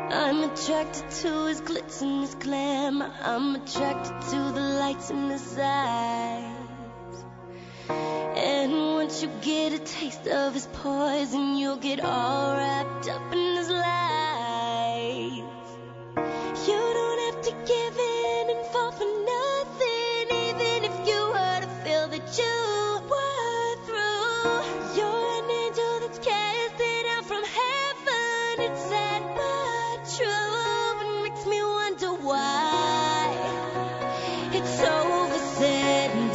I'm attracted to his glitz and his glam. I'm attracted to the lights in his eyes. And once you get a taste of his poison, you'll get all wrapped up in his life. You don't have to give in and fall for nothing, even if you were to feel that you were through. You're an angel that's casted out from heaven. It's sad but true. It makes me wonder why it's over, said and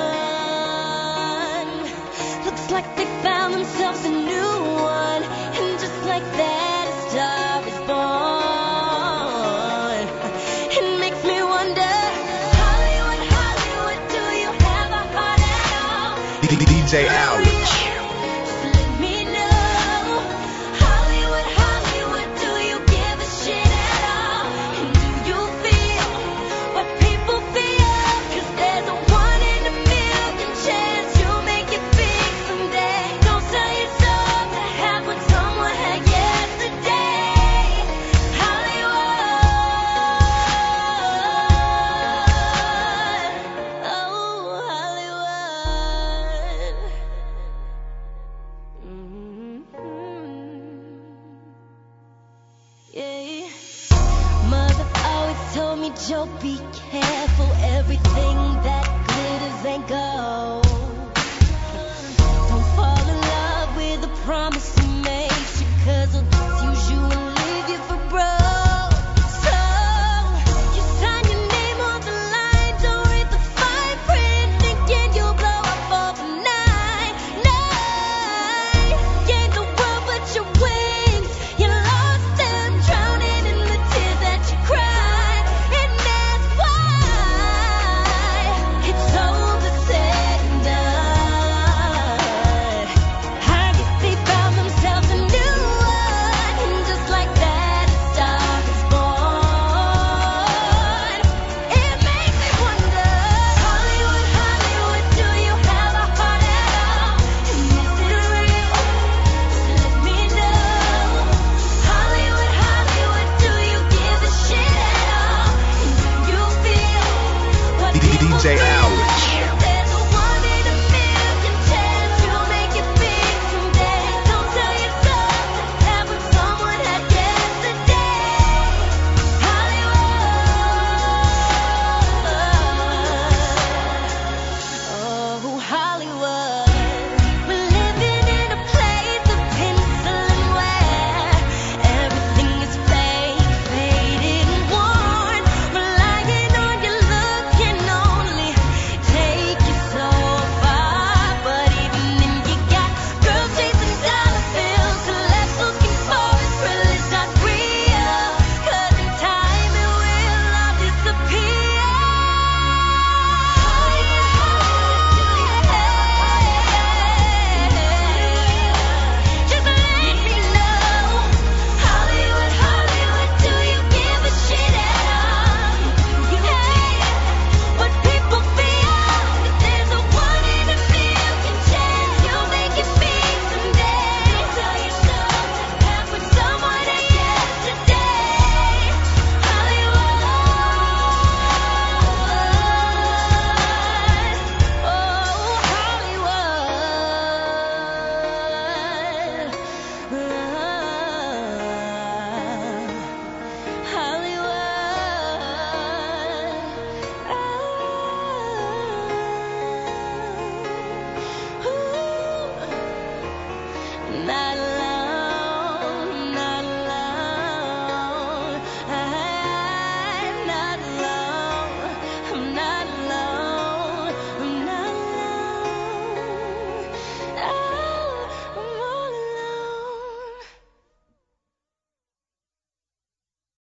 done. Looks like they found themselves a new one, and just like that, a star is born. It makes me wonder, Hollywood, Hollywood, do you have a heart at all? DJ Ouch. Just let me know. Hollywood, Hollywood, do you give a shit at all? And do you feel what people feel? 'Cause there's a 1 in a million chance you'll make it big someday. Don't sell your soul to have what someone had yesterday. Hollywood, oh Hollywood. Yeah. Mother always told me, Joe, be careful. Everything